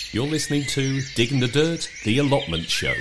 You're listening to Digging the Dirt, the Allotment Show.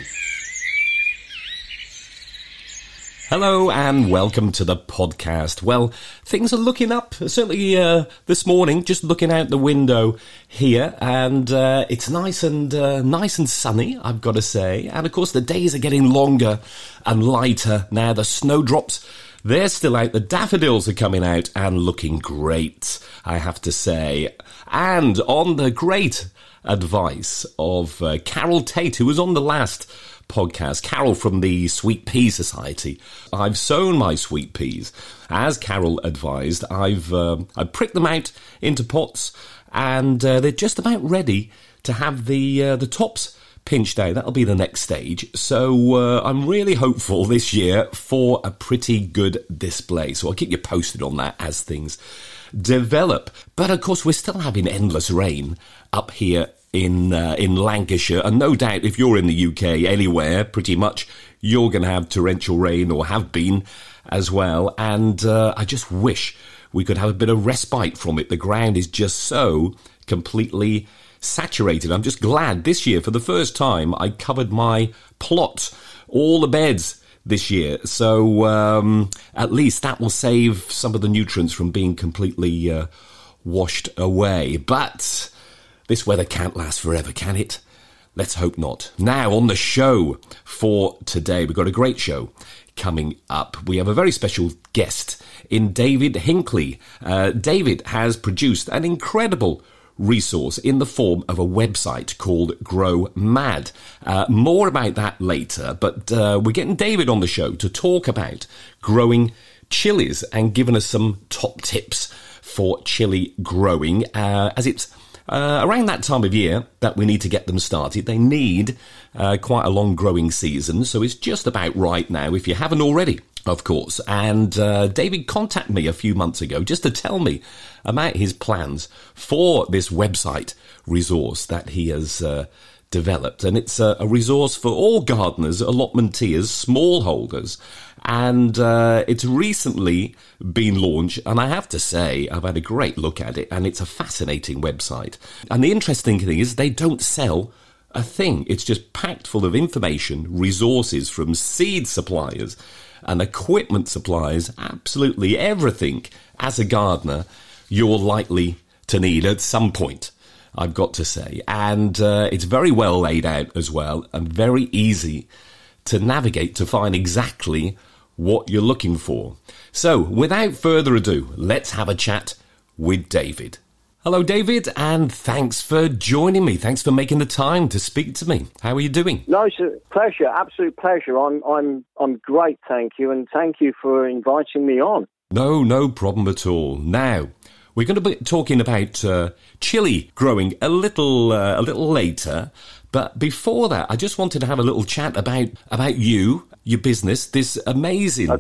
Hello and welcome to the podcast. Well, things are looking up, certainly this morning, just looking out the window here, and it's nice and sunny, I've got to say. And of course the days are getting longer and lighter now. The snowdrops, they're still out. The daffodils are coming out and looking great, I have to say. And on the great advice of Carol Tate, who was on the last podcast, Carol from the Sweet Pea Society, I've sown my sweet peas. As Carol advised, I've pricked them out into pots, and they're just about ready to have the tops pinched out. That'll be the next stage. So I'm really hopeful this year for a pretty good display. So I'll keep you posted on that as things develop. But of course, we're still having endless rain up here in Lancashire, and no doubt if you're in the UK anywhere, pretty much you're going to have torrential rain, or have been as well. And I just wish we could have a bit of respite from it. The ground is just so completely saturated. I'm just glad this year, for the first time, I covered my plot, all the beds this year. So at least that will save some of the nutrients from being completely washed away. But this weather can't last forever, can it? Let's hope not. Now, on the show for today, we've got a great show coming up. We have a very special guest in David Hinckley. David has produced an incredible resource in the form of a website called Grow Mad. More about that later, but we're getting David on the show to talk about growing chilies and giving us some top tips for chili growing, as it's around that time of year that we need to get them started. They need quite a long growing season, so it's just about right now, if you haven't already, of course. And David contacted me a few months ago just to tell me about his plans for this website resource that he has developed. And it's a resource for all gardeners, allotmenteers, smallholders. And it's recently been launched, and I have to say, I've had a great look at it, and it's a fascinating website. And the interesting thing is they don't sell a thing. It's just packed full of information, resources from seed suppliers and equipment suppliers, absolutely everything as a gardener you're likely to need at some point, I've got to say. And it's very well laid out as well, and very easy to navigate to find exactly what you're looking for. So, without further ado, let's have a chat with David. Hello, David, and thanks for joining me. Thanks for making the time to speak to me. How are you doing? No, it's a pleasure, absolute pleasure. I'm great, thank you, and thank you for inviting me on. No problem at all. Now, we're going to be talking about chili growing a little later, but before that, I just wanted to have a little chat about you, your business, this amazing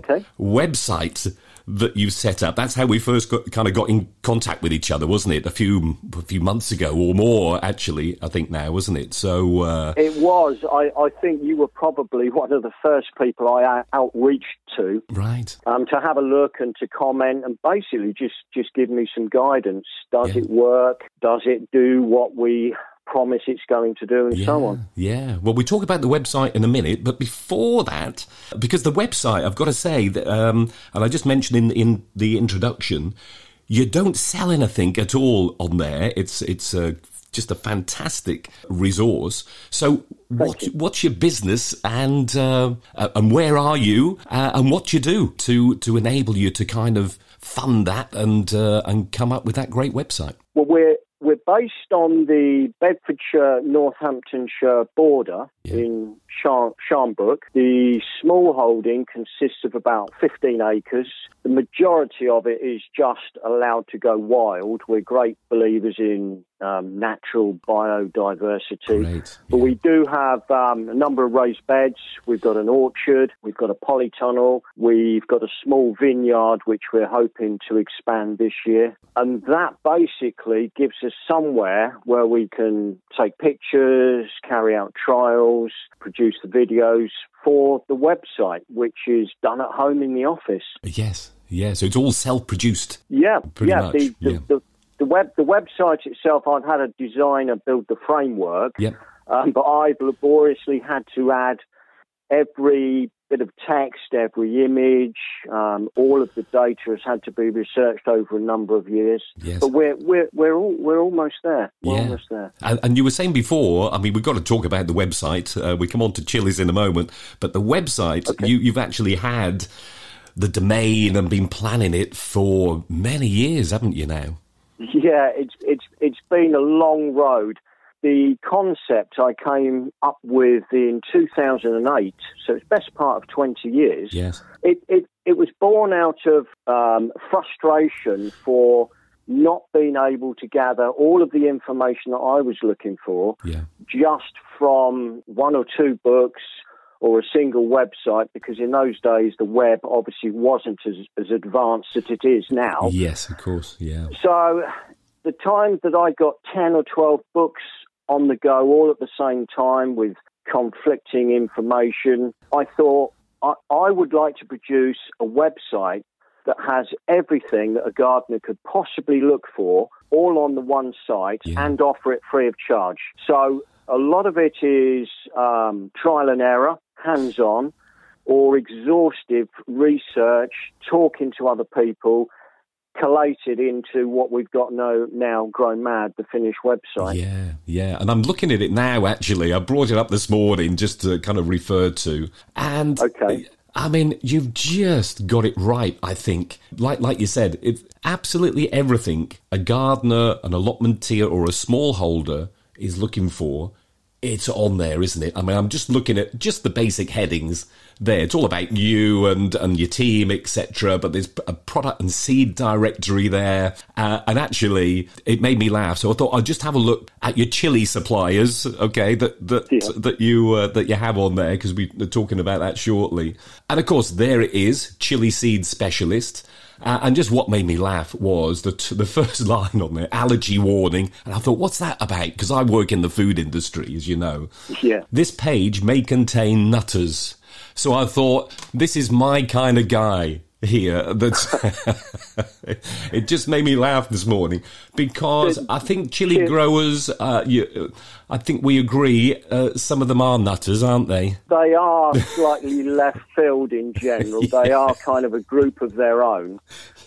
website that you set up. That's how we first got in contact with each other, wasn't it? A few months ago or more, actually, I think now, wasn't it? So it was. I think you were probably one of the first people I outreached to. Right. To have a look and to comment and basically just give me some guidance. Does it work? Does it do what we promise it's going to do, and so on. Yeah. Well, we talk about the website in a minute, but before that, because the website, I've got to say that, and I just mentioned in the introduction, you don't sell anything at all on there. It's just a fantastic resource. So what's your business, and where are you, and what you do to enable you to kind of fund that and come up with that great website? Well, we're based on the Bedfordshire-Northamptonshire border in Sharnbrook. The small holding consists of about 15 acres. The majority of it is just allowed to go wild. We're great believers in natural biodiversity. Great. But we do have a number of raised beds. We've got an orchard. We've got a polytunnel. We've got a small vineyard, which we're hoping to expand this year. And that basically gives us somewhere where we can take pictures, carry out trials, produce the videos for the website, which is done at home in the office. Yes. So it's all self-produced. Yeah. Pretty much. the website itself, I've had a designer build the framework, Yep. but I've laboriously had to add every bit of text, every image, all of the data has had to be researched over a number of years. Yes. But we're almost there. We're almost there. And you were saying before, I mean, we've got to talk about the website. We come on to Chili's in a moment, but the website, Okay. you've actually had the domain and been planning it for many years, haven't you now? Yeah, it's been a long road. The concept I came up with in 2008, so it's best part of 20 years. Yes. It was born out of frustration for not being able to gather all of the information that I was looking for just from one or two books or a single website, because in those days the web obviously wasn't as advanced as it is now. Yes, of course, yeah. So the time that I got 10 or 12 books on the go all at the same time with conflicting information, I thought I would like to produce a website that has everything that a gardener could possibly look for all on the one site and offer it free of charge. So a lot of it is trial and error, hands-on, or exhaustive research, talking to other people, collated into what we've got now Grown Mad, the finished website. Yeah. And I'm looking at it now, actually. I brought it up this morning just to kind of refer to. And, I mean, you've just got it right, I think. Like you said, it's absolutely everything a gardener, an allotmenteer or a smallholder is looking for. It's on there, isn't it? I mean, I'm just looking at just the basic headings there. It's all about you and your team, etc. But there's a product and seed directory there. And actually, it made me laugh. So I thought I'd just have a look at your chili suppliers, okay, that you have on there, because we're talking about that shortly. And of course, there it is, chili seed specialist. And just what made me laugh was the first line on there, allergy warning. And I thought, what's that about? Because I work in the food industry, as you know. Yeah. This page may contain nutters. So I thought, this is my kind of guy here. That's it just made me laugh this morning, because I think chili growers, I think we agree, some of them are nutters, aren't they? They are slightly left field in general. They are kind of a group of their own.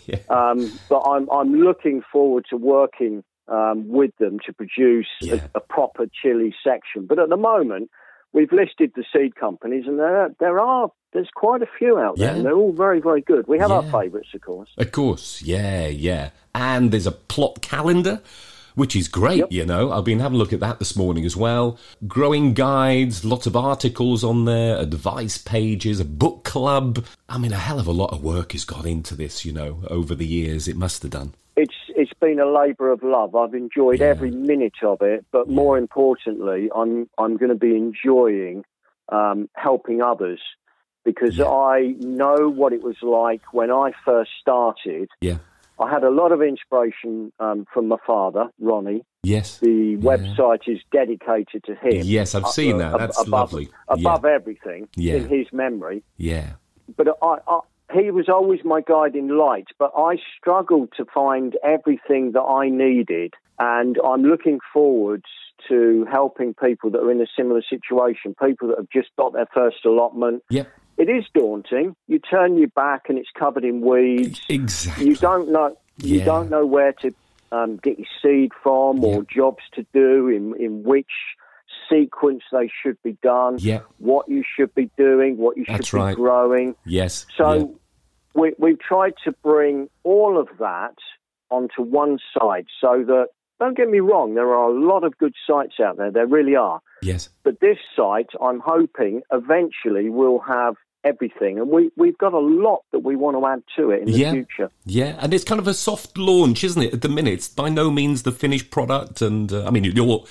But I'm looking forward to working with them to produce a proper chili section. But at the moment, we've listed the seed companies, and there's quite a few out there, and they're all very, very good. We have our favourites, of course. Of course, yeah. And there's a plot calendar, which is great, you know. I've been having a look at that this morning as well. Growing guides, lots of articles on there, advice pages, a book club. I mean, a hell of a lot of work has gone into this, you know, over the years. It must have done. It's been a labour of love. I've enjoyed every minute of it, but more importantly, I'm going to be enjoying helping others, because I know what it was like when I first started. I had a lot of inspiration from my father, Ronnie. Yes. The website is dedicated to him. Yes, I've seen that. That's lovely. Above everything, in his memory. Yeah. But he was always my guiding light, but I struggled to find everything that I needed, and I'm looking forward to helping people that are in a similar situation, people that have just got their first allotment. Yep. It is daunting. You turn your back and it's covered in weeds. Exactly. You don't know. You don't know where to get your seed from, or jobs to do, in which sequence they should be done. What you should be doing, what you should be growing. Yes. So we've tried to bring all of that onto one site, so that, don't get me wrong, there are a lot of good sites out there. There really are. Yes. But this site, I'm hoping, eventually will have everything. And we've got a lot that we want to add to it in the future. Yeah, and it's kind of a soft launch, isn't it, at the minute? It's by no means the finished product. And, I mean, No.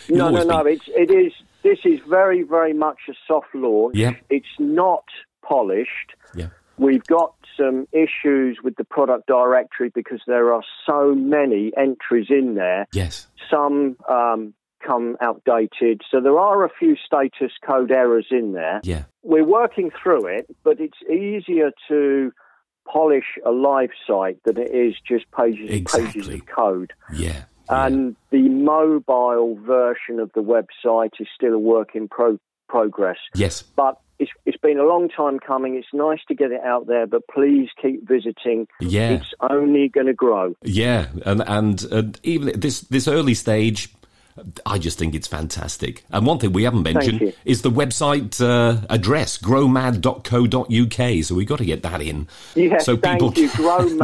It is. This is very, very much a soft launch. Yeah. It's not polished. Yeah. We've got some issues with the product directory because there are so many entries in there. Yes. Some come outdated. So there are a few status code errors in there. Yeah. We're working through it, but it's easier to polish a live site than it is just pages and pages of code. Yeah. And the mobile version of the website is still a work in progress. Yes. But it's been a long time coming. It's nice to get it out there, but please keep visiting. Yeah. It's only going to grow. Yeah, and even at this early stage, I just think it's fantastic. And one thing we haven't mentioned is the website address, growmad.co.uk. So we've got to get that in. Yes, so thank you.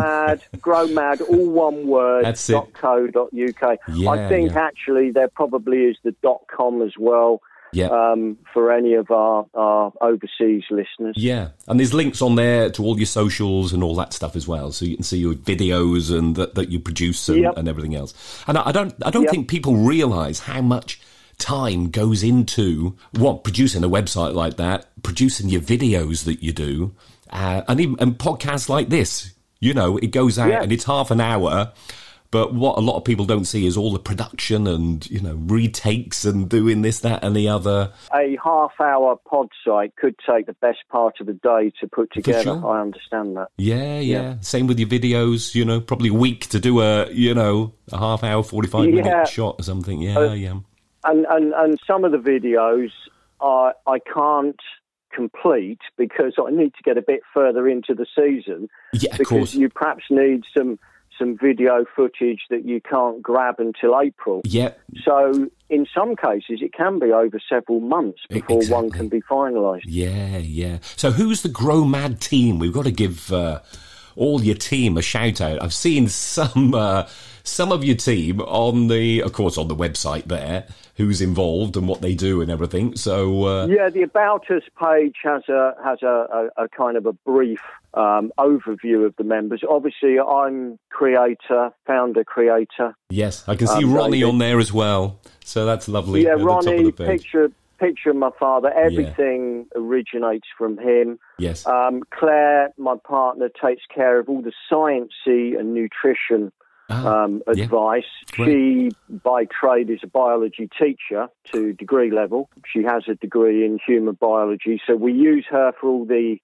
Growmad, all one word, That's it. .co.uk. Yeah, I think actually there probably is the .com as well. Yeah. For any of our overseas listeners. Yeah, and there's links on there to all your socials and all that stuff as well, so you can see your videos and that you produce and everything else. And I don't think people realise how much time goes into producing a website like that, producing your videos that you do, and podcasts like this. You know, it goes out and it's half an hour. But what a lot of people don't see is all the production and, retakes and doing this, that and the other. A half-hour pod site could take the best part of the day to put together. Sure. I understand that. Yeah. Same with your videos, probably a week to do a half hour, 45-minute shot or something. Yeah. And some of the videos I can't complete because I need to get a bit further into the season. Yeah, of because course. You perhaps need some video footage that you can't grab until April. Yeah. So in some cases, it can be over several months before one can be finalised. Yeah. So who's the Grow Mad team? We've got to give all your team a shout out. I've seen some of your team on the website there, who's involved and what they do and everything. So the About Us page has a kind of a brief overview of the members. Obviously, I'm founder creator. Yes, I can see Ronnie on there as well. So that's lovely. Yeah, Ronnie, picture of my father. Everything originates from him. Yes. Claire, my partner, takes care of all the sciencey and nutrition advice. She, by trade, is a biology teacher to degree level. She has a degree in human biology, so we use her for all the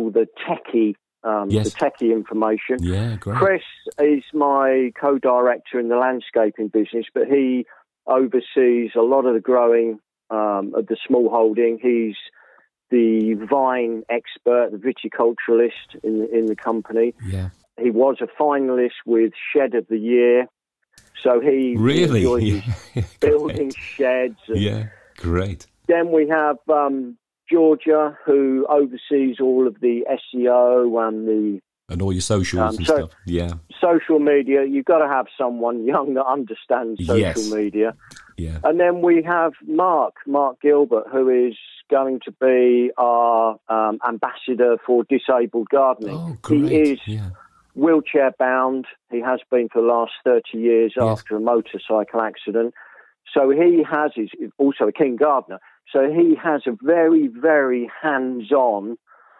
techie the techie information. Yeah, great. Chris is my co-director in the landscaping business, but he oversees a lot of the growing of the small holding. He's the vine expert, the viticulturalist in the company. Yeah. He was a finalist with Shed of the Year, so he really enjoys building sheds. Yeah, great. Then we have Georgia, who oversees all of the SEO and all your socials and stuff. Yeah, social media. You've got to have someone young that understands social media. Yeah, and then we have Mark Gilbert, who is going to be our ambassador for disabled gardening. Oh, great. He is wheelchair bound. He has been for the last 30 years after a motorcycle accident. So he is also a keen gardener. So he has a very, very hands-on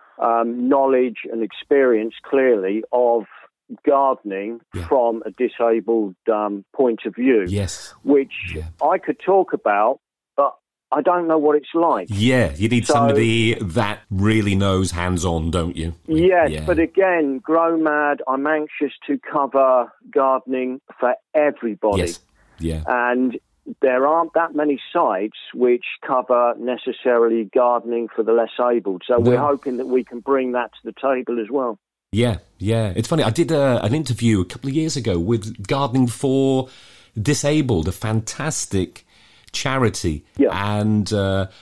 knowledge and experience, clearly, of gardening from a disabled point of view. Yes. Which I could talk about, but I don't know what it's like. Yeah, you need somebody that really knows hands-on, don't you? Yes, but again, Grow Mad, I'm anxious to cover gardening for everybody. Yes, yeah. And there aren't that many sites which cover necessarily gardening for the less abled. So we're hoping that we can bring that to the table as well. Yeah. It's funny. I did an interview a couple of years ago with Gardening for Disabled, a fantastic charity, and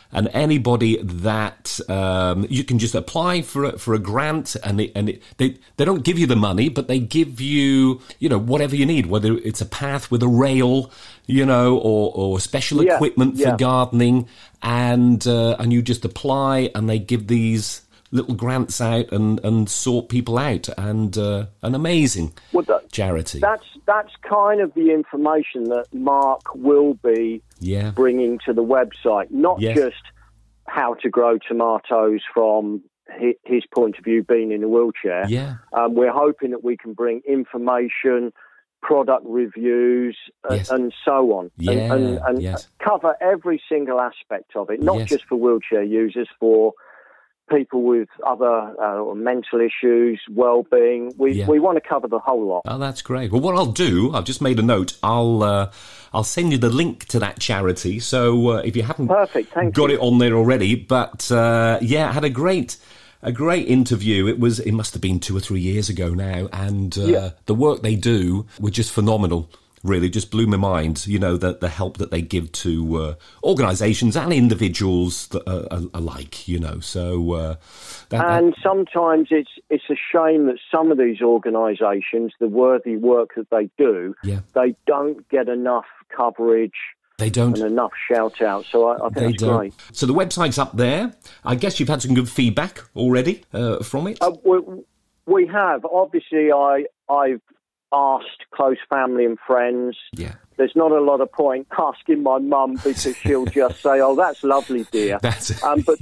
anybody that you can just apply for a grant, and they don't give you the money, but they give you whatever you need, whether it's a path with a rail, or special equipment for gardening, and you just apply, and they give these little grants out and sort people out, and an amazing charity. That's kind of the information that Mark will be bringing to the website, not just how to grow tomatoes from his point of view, being in a wheelchair. We're hoping that we can bring information, product reviews, and so on, and cover every single aspect of it, not just for wheelchair users, for people with other mental issues, well-being. We want to cover the whole lot. Oh, that's great. Well, what I'll do, I've just made a note. I'll send you the link to that charity. So if you haven't got it on there already, but I had a great interview. It must have been 2 or 3 years ago now, and the work they do were just phenomenal. Really, just blew my mind. You know, the help that they give to organisations and individuals alike. You know, so sometimes it's a shame that some of these organisations, the worthy work that they do, they don't get enough coverage. They don't. And enough shout out. So I think that's great. So the website's up there. I guess you've had some good feedback already from it. We have. Obviously, I've asked close family and friends. Yeah. There's not a lot of point asking my mum because she'll just say, "Oh, that's lovely, dear." That's but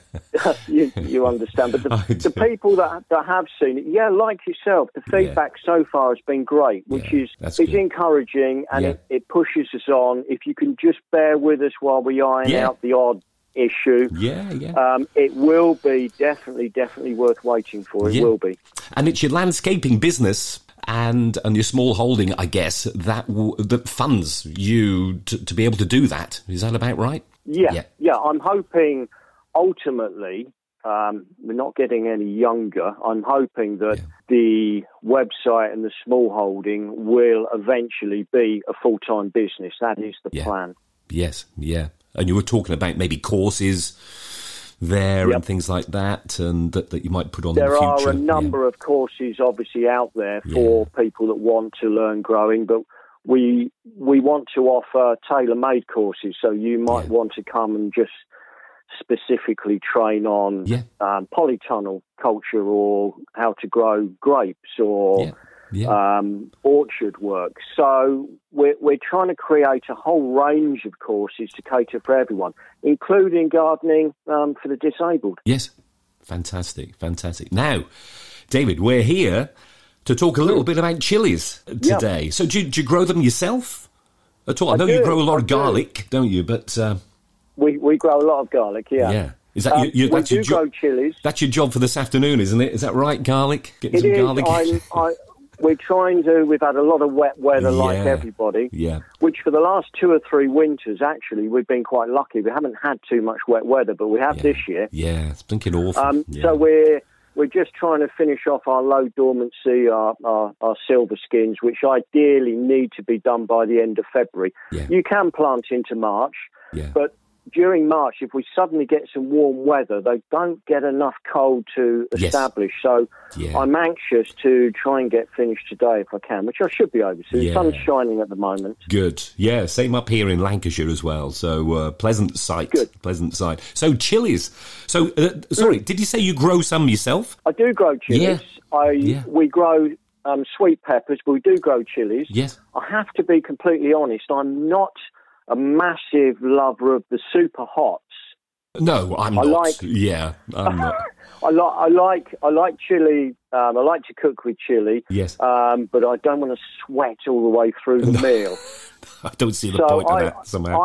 you understand. But the people that have seen it, like yourself, the feedback so far has been great, which is encouraging, and it pushes us on. If you can just bear with us while we iron out the odd issue, it will be definitely worth waiting for. It will be. And it's your landscaping business and your small holding, I guess, that funds you to be able to do that. Is that about right? Yeah. I'm hoping ultimately, we're not getting any younger. I'm hoping that the website and the small holding will eventually be a full-time business. That is the plan. Yes, yeah. And you were talking about maybe courses there and things like that, and that you might put on in the future. There are a number of courses obviously out there for people that want to learn growing, but we want to offer tailor-made courses, so you might want to come and just specifically train on polytunnel culture or how to grow grapes or orchard work. So we're trying to create a whole range of courses to cater for everyone, including gardening for the disabled. Yes, fantastic. Now, David, we're here to talk a little bit about chilies today. So do you grow them yourself at all? I know you grow a lot of garlic, don't you? But we grow a lot of garlic, Yeah. Is that grow chilies. That's your job for this afternoon, isn't it? Is that right, garlic? Getting some garlic? We're trying to. We've had a lot of wet weather, like everybody. Yeah. Which for the last 2 or 3 winters, actually, we've been quite lucky. We haven't had too much wet weather, but we have this year. Yeah, it's blinking awful. So we're just trying to finish off our low dormancy, our silver skins, which ideally need to be done by the end of February. Yeah. You can plant into March, but during March, if we suddenly get some warm weather, they don't get enough cold to establish. So I'm anxious to try and get finished today if I can, which I should be able to. The sun's shining at the moment. Good. Yeah, same up here in Lancashire as well. So pleasant sight. Good. Pleasant sight. So chilies. So, sorry, did you say you grow some yourself? I do grow chilies. We grow sweet peppers, but we do grow chilies. Yes. I have to be completely honest, I'm not a massive lover of the super hots. No, I'm not. I'm not. I like chili. I like to cook with chili. Yes. But I don't want to sweat all the way through the meal. I don't see the point of that somehow.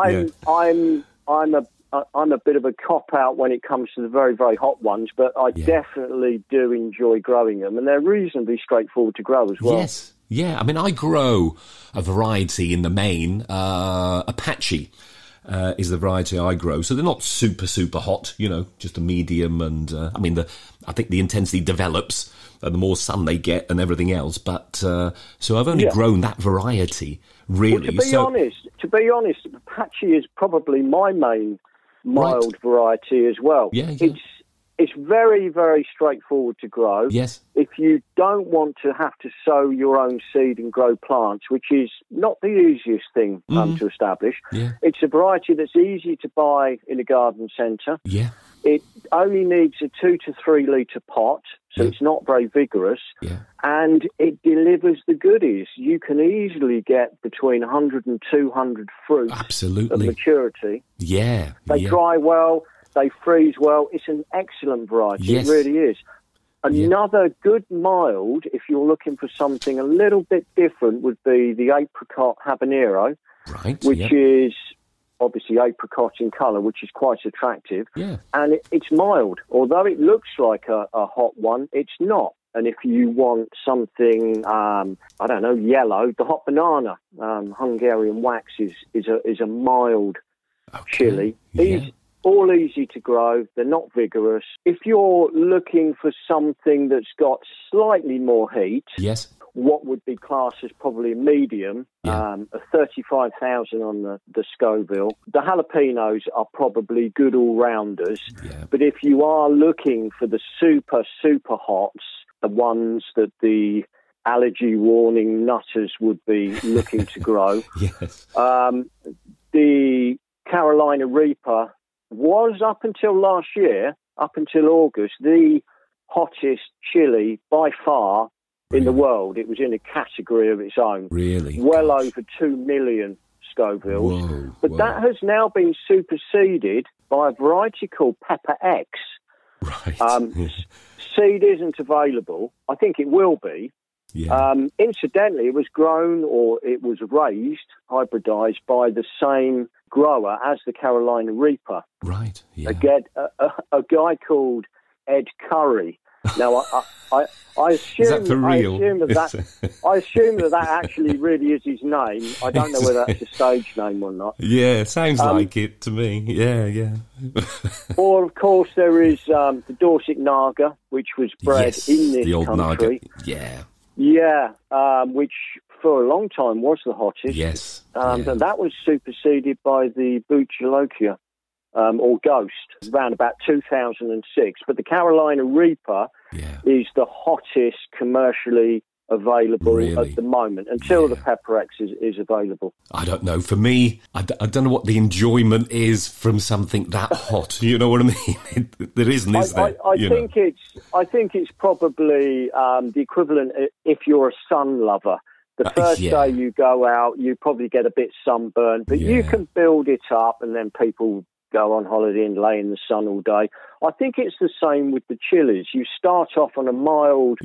I'm a bit of a cop out when it comes to the very, very hot ones, but I definitely do enjoy growing them, and they're reasonably straightforward to grow as well. Yes. Yeah, I mean, I grow a variety in the main. Apache is the variety I grow. So they're not super, super hot, just a medium. And I think the intensity develops the more sun they get and everything else. But so I've only grown that variety, really. Well, to be honest, Apache is probably my main mild variety as well. Yeah. It's very, very straightforward to grow. Yes. If you don't want to have to sow your own seed and grow plants, which is not the easiest thing to establish, it's a variety that's easy to buy in a garden centre. Yeah. It only needs a 2 to 3 litre pot, so it's not very vigorous, and it delivers the goodies. You can easily get between 100 and 200 fruits of maturity. Yeah. They dry well. They freeze well. It's an excellent variety. Yes. It really is. Another good mild, if you're looking for something a little bit different, would be the apricot habanero, which is obviously apricot in colour, which is quite attractive. Yeah. And it's mild. Although it looks like a hot one, it's not. And if you want something, I don't know, yellow, the hot banana, Hungarian wax is a mild chili. Yeah. These all easy to grow. They're not vigorous. If you're looking for something that's got slightly more heat, yes, what would be classed as probably a medium, a 35,000 on the Scoville. The jalapenos are probably good all-rounders. Yeah. But if you are looking for the super, super hots, the ones that the allergy warning nutters would be looking to grow, yes, the Carolina Reaper was, up until last year, up until August, the hottest chili by far in the world. It was in a category of its own. Really? Well over 2 million Scovilles. Whoa, but that has now been superseded by a variety called Pepper X. Right. Seed isn't available. I think it will be. Yeah. Incidentally, it was grown, or it was raised, hybridized by the same grower as the Carolina Reaper. Right. Yeah. Again, a guy called Ed Curry. Now, I assume, is that for real? I assume that actually really is his name. I don't know whether that's a stage name or not. Yeah, it sounds like it to me. Yeah. Or, of course, there is the Dorset Naga, which was bred in this the old country. Naga. Yeah. Yeah, which for a long time was the hottest. Yes. And that was superseded by the Buchalokia, or Ghost, around about 2006. But the Carolina Reaper is the hottest commercially available at the moment, until the Pepper X is available. I don't know. For me, I don't know what the enjoyment is from something that hot. You know what I mean? There isn't, is there? I think it's probably the equivalent if you're a sun lover. The first day you go out, you probably get a bit sunburned, but you can build it up, and then people go on holiday and lay in the sun all day. I think it's the same with the chilies. You start off on a mild...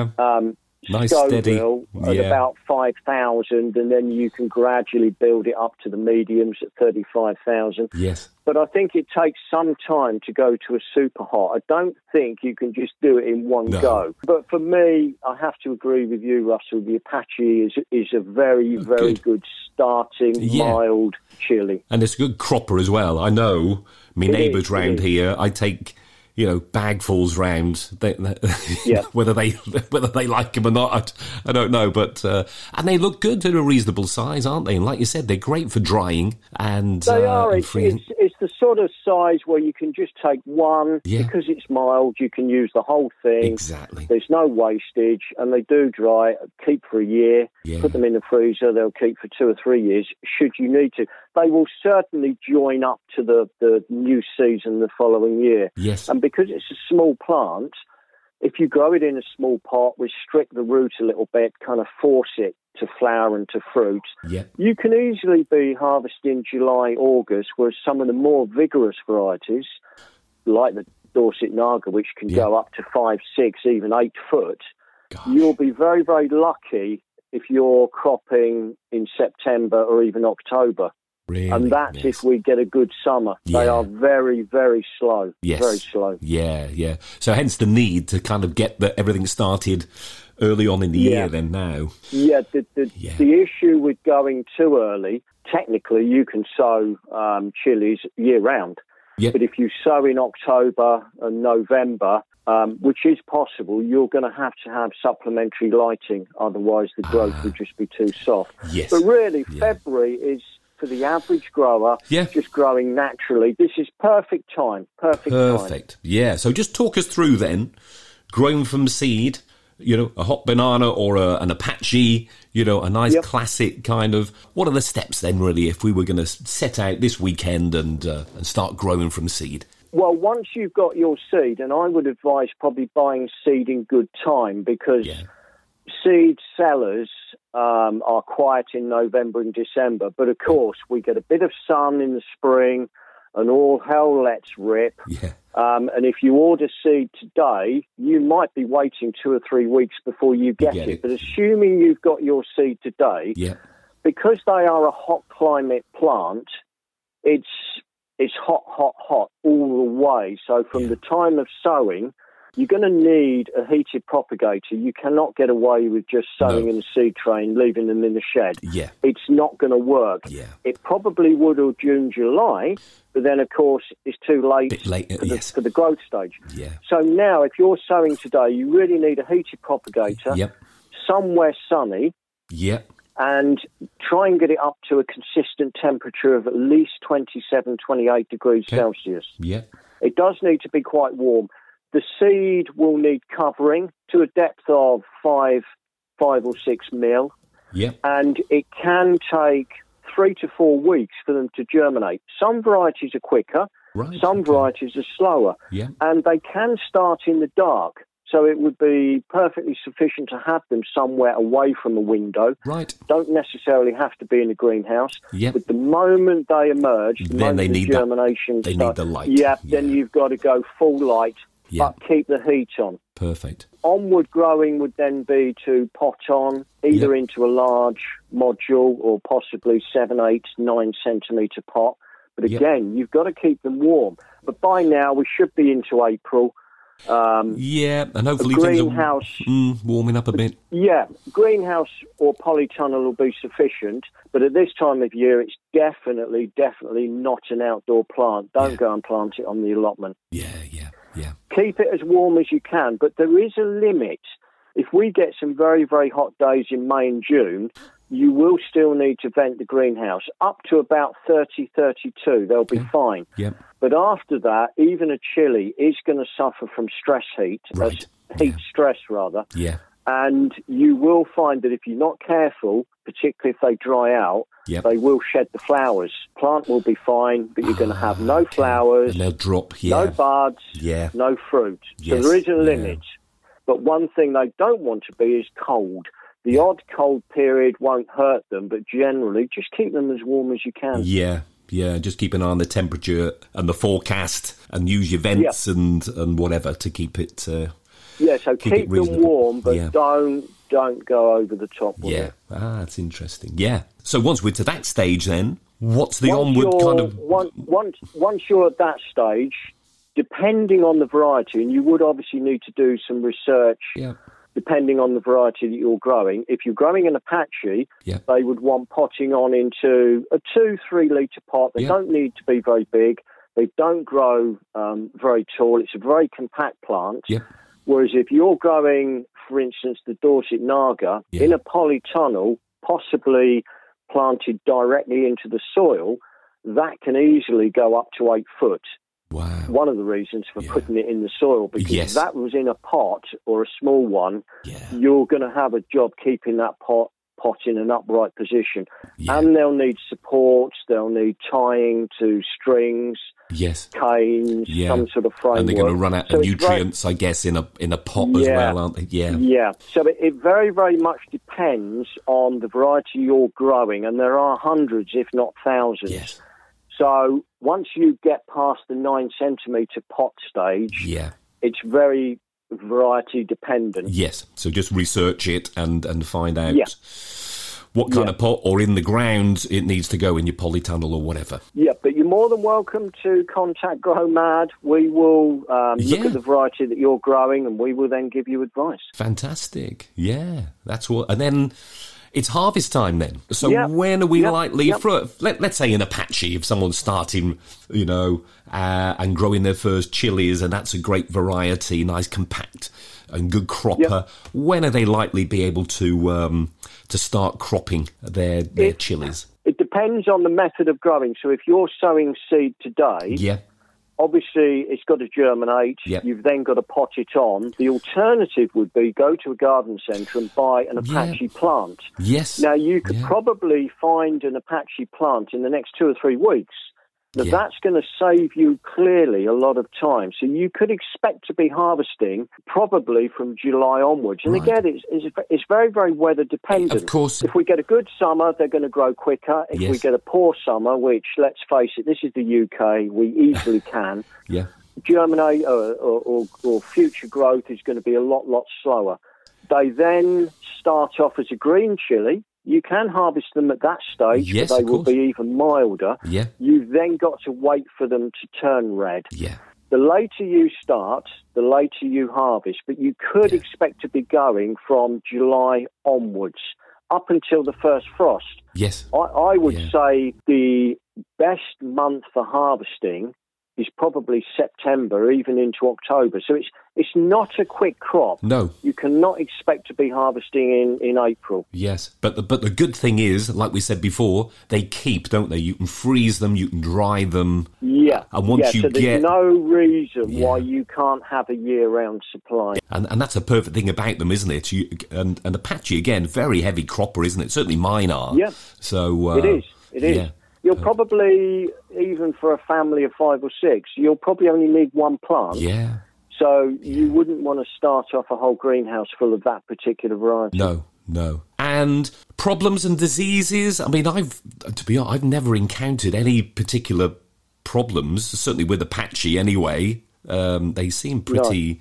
nice steady at about 5,000, and then you can gradually build it up to the mediums at 35,000. Yes. But I think it takes some time to go to a super hot. I don't think you can just do it in one go. But for me, I have to agree with you, Russell. The Apache is a very, very good starting mild chili. And it's a good cropper as well. I know my neighbours round here, I take... bagfuls round. Whether they like them or not, I don't know. But and they look good. They're a reasonable size, aren't they? And like you said, they're great for drying. And they are. It's the sort of size where you can just take one because it's mild. You can use the whole thing. Exactly. There's no wastage, and they do dry. Keep for a year. Yeah. Put them in the freezer. They'll keep for 2 or 3 years. Should you need to, they will certainly join up to the new season the following year. Yes. And because it's a small plant, if you grow it in a small pot, restrict the root a little bit, kind of force it to flower and to fruit, you can easily be harvesting July, August, whereas some of the more vigorous varieties, like the Dorset Naga, which can go up to 5, 6, even 8 foot, you'll be very, very lucky if you're cropping in September or even October. Really? And that's if we get a good summer. They are very, very slow. Yes. Very slow. Yeah. So hence the need to kind of get everything started early on in the year then now. Yeah, the issue with going too early, technically you can sow chilies year-round. Yeah. But if you sow in October and November, which is possible, you're going to have supplementary lighting. Otherwise, the growth would just be too soft. Yes. But really, February is... for the average grower, just growing naturally, this is perfect time. Perfect. Yeah. So just talk us through then, growing from seed, a hot banana or an Apache, a nice classic kind of. What are the steps then, really, if we were going to set out this weekend and start growing from seed? Well, once you've got your seed, and I would advise probably buying seed in good time, because seed sellers are quiet in November and December. But, of course, we get a bit of sun in the spring and all hell lets rip. Yeah. And if you order seed today, you might be waiting 2 or 3 weeks before you get it. But assuming you've got your seed today, because they are a hot climate plant, it's hot, hot, hot all the way. So from the time of sowing, you're going to need a heated propagator. You cannot get away with just sowing in a seed tray and leaving them in the shed. Yeah. It's not going to work. Yeah. It probably would or June, July, but then, of course, it's too late for the growth stage. Yeah. So now, if you're sowing today, you really need a heated propagator, somewhere sunny, and try and get it up to a consistent temperature of at least 27, 28 degrees Celsius. Yeah. It does need to be quite warm. The seed will need covering to a depth of 5 or 6 mil. Yeah. And it can take 3 to 4 weeks for them to germinate. Some varieties are quicker. Right. Some varieties are slower. Yeah. And they can start in the dark. So it would be perfectly sufficient to have them somewhere away from a window. Right. Don't necessarily have to be in a greenhouse. Yep. But the moment they emerge, then they need germination they need the light. Then you've got to go full light, but keep the heat on. Perfect. Onward growing would then be to pot on, either into a large module or possibly 7, 8, 9 centimetre pot. But again, you've got to keep them warm. But by now, we should be into April. And hopefully greenhouse, things are warming up a bit. Yeah, greenhouse or polytunnel will be sufficient, but at this time of year, it's definitely not an outdoor plant. Don't go and plant it on the allotment. Yeah. Keep it as warm as you can, but there is a limit. If we get some very, very hot days in May and June, you will still need to vent the greenhouse. Up to about 30, 32, they'll be fine. Yep. But after that, even a chili is going to suffer from stress heat, stress rather. Yeah. And you will find that if you're not careful, particularly if they dry out, they will shed the flowers. Plant will be fine, but you're going to have no flowers, and they'll drop, no buds, no fruit. So there is a limit. But one thing they don't want to be is cold. The odd cold period won't hurt them, but generally just keep them as warm as you can. Yeah, just keep an eye on the temperature and the forecast and use your vents and whatever to keep it so keep them warm, but don't go over the top with it. That's interesting. Yeah. So once we're to that stage then, what's the onward kind of... Once you're at that stage, depending on the variety, and you would obviously need to do some research depending on the variety that you're growing. If you're growing an Apache, they would want potting on into a 2-3 litre pot. They don't need to be very big. They don't grow very tall. It's a very compact plant. Whereas if you're growing, for instance, the Dorset Naga in a polytunnel, possibly planted directly into the soil, that can easily go up to 8 foot. Wow. One of the reasons for putting it in the soil, because if that was in a pot or a small one, you're going to have a job keeping that pot in an upright position. And they'll need supports, they'll need tying to strings, canes, some sort of framework. And they're going to run out of nutrients, I guess, in a pot as well, aren't they? Yeah. So it very, very much depends on the variety you're growing, and there are hundreds, if not thousands. So once you get past the 9 centimetre pot stage, it's very variety dependent. Yes, so just research it and find out what kind of pot or in the ground it needs to go in your polytunnel or whatever. Yeah, but you're more than welcome to contact Grow Mad. We will look at the variety that you're growing and we will then give you advice. Fantastic. Yeah, that's what... And then... It's harvest time then. So when are we likely for, let's say an Apache, if someone's starting, and growing their first chilies, and that's a great variety, nice compact and good cropper. When are they likely be able to start cropping their chilies? It depends on the method of growing. So if you're sowing seed today, obviously it's got to germinate. You've then got to pot it on. The alternative would be go to a garden centre and buy an Apache plant. Now, you could probably find an Apache plant in the next 2 or 3 weeks. Now, that's going to save you clearly a lot of time. So you could expect to be harvesting probably from July onwards. And again, it's very, very weather dependent. Of course. If we get a good summer, they're going to grow quicker. If we get a poor summer, which, let's face it, this is the UK, we easily can. Germinate or future growth is going to be a lot slower. They then start off as a green chili, You can harvest them at that stage, Yes, but they of will course. be even milder. Yeah. You've then got to wait for them to turn red. Yeah. The later you start, the later you harvest, but you could expect to be going from July onwards up until the first frost. Yes. I would say the best month for harvesting is probably September, even into October. So it's not a quick crop. No. You cannot expect to be harvesting in April. Yes, but the good thing is, like we said before, they keep, don't they? You can freeze them, you can dry them. Yeah. And once you so there's get... no reason why you can't have a year-round supply. And that's a perfect thing about them, isn't it? And Apache, again, very heavy cropper, isn't it? Certainly mine are. Yeah. So, it is. Yeah. You'll probably, even for a family of 5 or 6, you'll probably only need one plant. Yeah. So you wouldn't want to start off a whole greenhouse full of that particular variety. No. And problems and diseases, I mean, I've never encountered any particular problems, certainly with Apache anyway. They seem pretty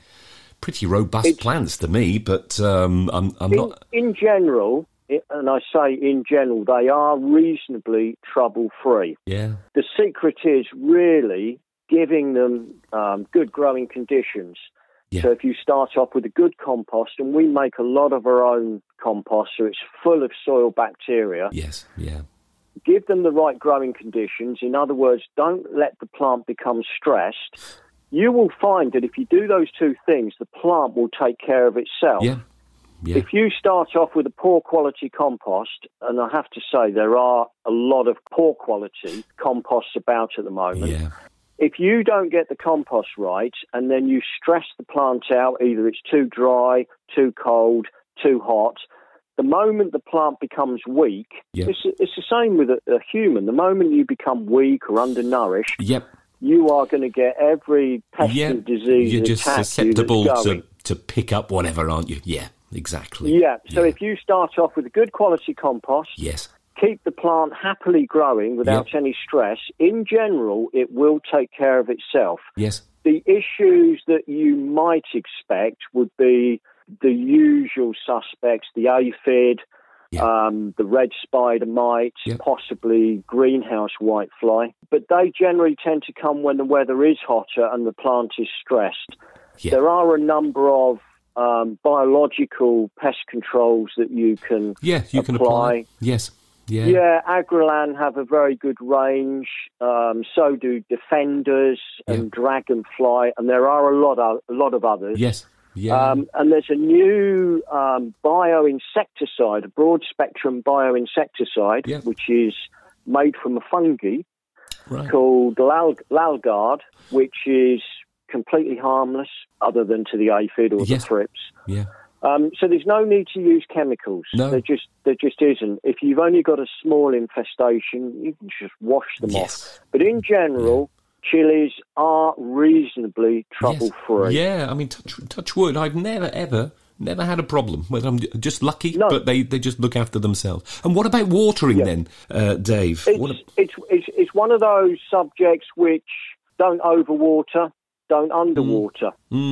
robust plants to me, but I'm not... In general, and I say in general, they are reasonably trouble-free. Yeah. The secret is really giving them good growing conditions. Yeah. So if you start off with a good compost, and we make a lot of our own compost, so it's full of soil bacteria. Yes, yeah. Give them the right growing conditions. In other words, don't let the plant become stressed. You will find that if you do those two things, the plant will take care of itself. Yeah. Yeah. If you start off with a poor quality compost, and I have to say there are a lot of poor quality composts about at the moment, Yeah. if you don't get the compost right and then you stress the plant out, either it's too dry, too cold, too hot, the moment the plant becomes weak, it's the same with a human. The moment you become weak or undernourished, you are going to get every pest and disease. You're just attack susceptible you that's going. to pick up whatever, aren't you? Yeah, exactly. Yeah, so if you start off with a good quality compost, keep the plant happily growing without any stress, in general, it will take care of itself. Yes. The issues that you might expect would be the usual suspects, the aphid, the red spider mite, possibly greenhouse whitefly. But they generally tend to come when the weather is hotter and the plant is stressed. There are a number of biological pest controls that you can apply. Yes. Yeah, Agrilan have a very good range. So do Defenders and Dragonfly, and there are a lot of others. Yes. Yeah. And there's a new bioinsecticide, a broad-spectrum bioinsecticide, which is made from a fungi called Lalgard, which is completely harmless, other than to the aphid or the thrips. Yeah. So there's no need to use chemicals. No. There just isn't. If you've only got a small infestation, you can just wash them off. But in general, chilies are reasonably trouble-free. Yeah, I mean, touch wood. I've never had a problem. Whether I'm just lucky, but they just look after themselves. And what about watering then, Dave? It's one of those subjects which don't overwater, don't underwater.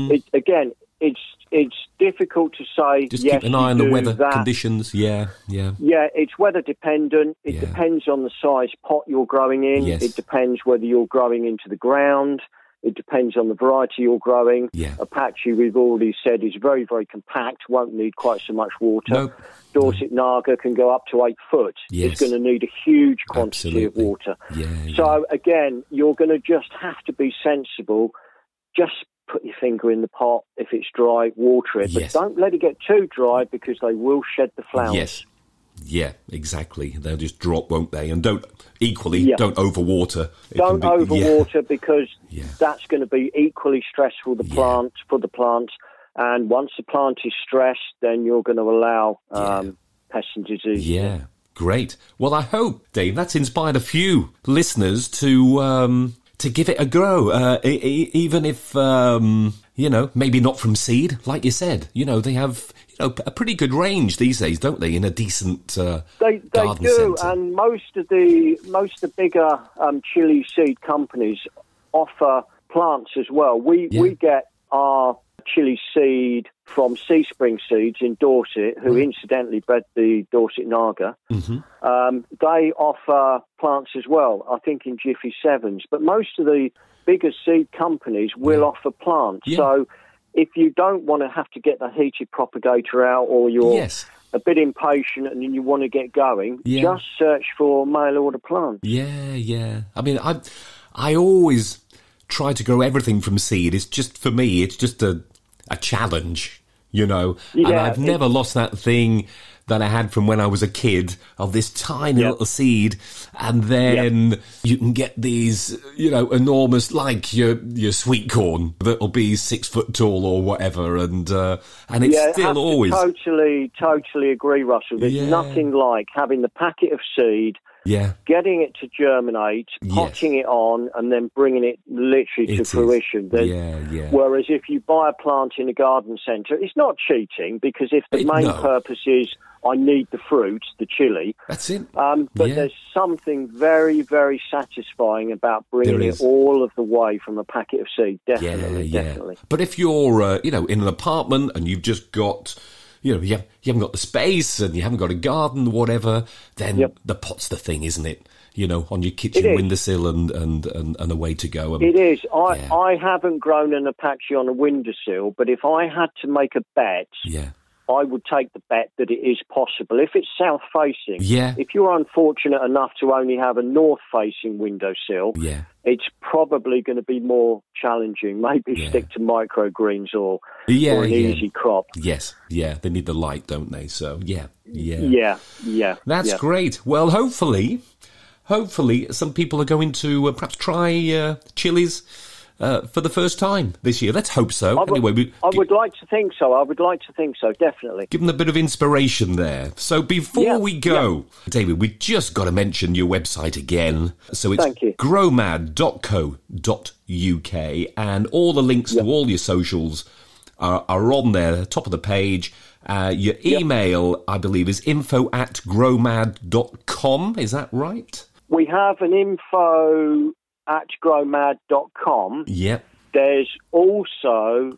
It's difficult to say. Just keep an eye on the weather conditions. Yeah. Yeah, it's weather dependent. It depends on the size pot you're growing in. Yes. It depends whether you're growing into the ground. It depends on the variety you're growing. Apache, we've already said, is very, very compact, won't need quite so much water. Nope. Dorset Naga can go up to 8 foot. It's going to need a huge quantity of water. So, again, you're going to just have to be sensible. Just put your finger in the pot. If it's dry, water it. But don't let it get too dry because they will shed the flowers. Yes. Yeah, exactly. They'll just drop, won't they? And don't overwater. Don't overwater because that's going to be equally stressful for the plant. And once the plant is stressed, then you're going to allow pests and disease. Yeah, great. Well, I hope, Dave, that's inspired a few listeners to give it a go, even if, maybe not from seed, like you said. They have, a pretty good range these days, don't they, in a decent They garden do, centre. and most of the bigger chili seed companies offer plants as well. We get our chili seed from Sea Spring Seeds in Dorset, who incidentally bred the Dorset Naga. They offer plants as well, I think in Jiffy Sevens. But most of the bigger seed companies will offer plants. Yeah. So if you don't want to have to get the heated propagator out, or you're a bit impatient and you want to get going, just search for mail order plants. Yeah. I mean, I always try to grow everything from seed. It's just, for me, it's just a challenge, you know. Yeah, and I've never lost that thing that I had from when I was a kid of this tiny little seed, and then you can get these, you know, enormous, like your sweet corn that'll be 6 foot tall or whatever, and it's still always totally agree, Russell. There's nothing like having the packet of seed, getting it to germinate, potting it on, and then bringing it literally to fruition. Whereas if you buy a plant in a garden centre, it's not cheating, because if the main purpose is I need the fruit, the chili. That's it. But there's something very, very satisfying about bringing it all of the way from a packet of seed. Definitely. But if you're, you know, in an apartment and you've just got, you know, you haven't got the space and you haven't got a garden, whatever, then the pot's the thing, isn't it? You know, on your kitchen windowsill and a way to go. It is. I haven't grown an Apache on a windowsill, but if I had to make a bet, I would take the bet that it is possible. If it's south-facing, if you're unfortunate enough to only have a north-facing windowsill, it's probably going to be more challenging. Maybe stick to microgreens or an easy crop. Yes, they need the light, don't they? So, yeah. That's great. Well, hopefully some people are going to perhaps try chilies for the first time this year. Let's hope so. I would like to think so. Definitely. Give them a bit of inspiration there. So before we go, David, we just got to mention your website again. So it's growmad.co.uk, and all the links to all your socials are on there, top of the page. Your email, I believe, is info@growmad.com. Is that right? We have an info@growmad.com. Yep. There's also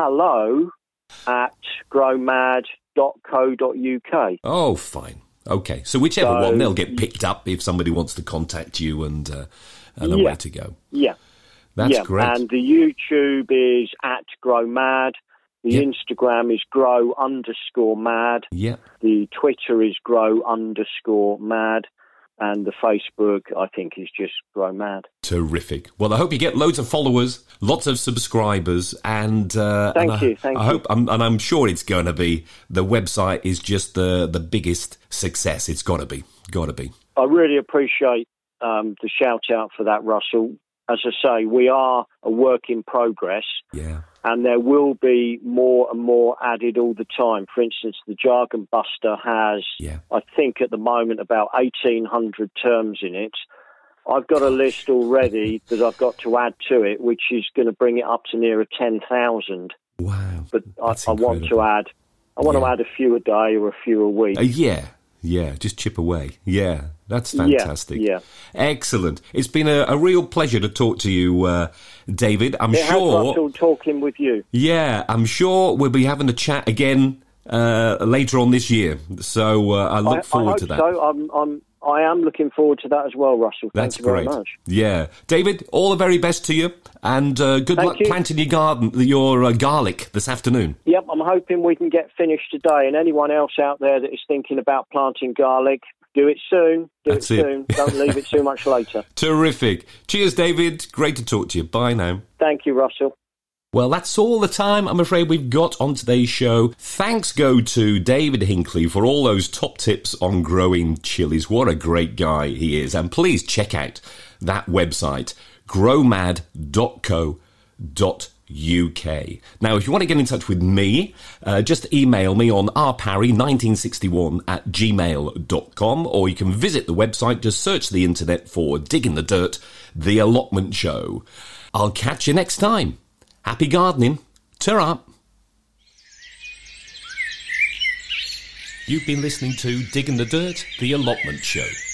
hello@growmad.co.uk. Oh, fine. Okay. So whichever one, they'll get picked up if somebody wants to contact you and a way to go. Yeah. That's great. And the YouTube is @growmad. The Instagram is grow_mad. Yeah. The Twitter is grow_mad. And the Facebook, I think, is just Grow Mad. Terrific. Well, I hope you get loads of followers, lots of subscribers, and thank you. I hope, and I'm sure it's going to be. The website is just the biggest success. It's got to be. I really appreciate the shout out for that, Russell. As I say, we are a work in progress. Yeah. And there will be more and more added all the time. For instance, the Jargon Buster has, I think at the moment, about 1,800 terms in it. I've got a list already that I've got to add to it, which is going to bring it up to near 10,000. Wow. But I want to add a few a day or a few a week. Just chip away. Yeah, that's fantastic. Yeah. Excellent. It's been a real pleasure to talk to you, David. I'm sure talking with you. Yeah, I'm sure we'll be having a chat again later on this year. So I look forward to that. So I am looking forward to that as well, Russell. Thank you very much. Yeah, David, all the very best to you, and good luck planting your garden, your garlic this afternoon. Yep, I'm hoping we can get finished today. And anyone else out there that is thinking about planting garlic, do it soon. That's it soon. Don't leave it too much later. Terrific. Cheers, David. Great to talk to you. Bye now. Thank you, Russell. Well, that's all the time I'm afraid we've got on today's show. Thanks go to David Hinckley for all those top tips on growing chilies. What a great guy he is. And please check out that website, growmad.co.uk. Now, if you want to get in touch with me, just email me on rparry1961@gmail.com, or you can visit the website, just search the internet for Digging the Dirt, The Allotment Show. I'll catch you next time. Happy gardening. Ta-ra. You've been listening to Digging the Dirt, The Allotment Show.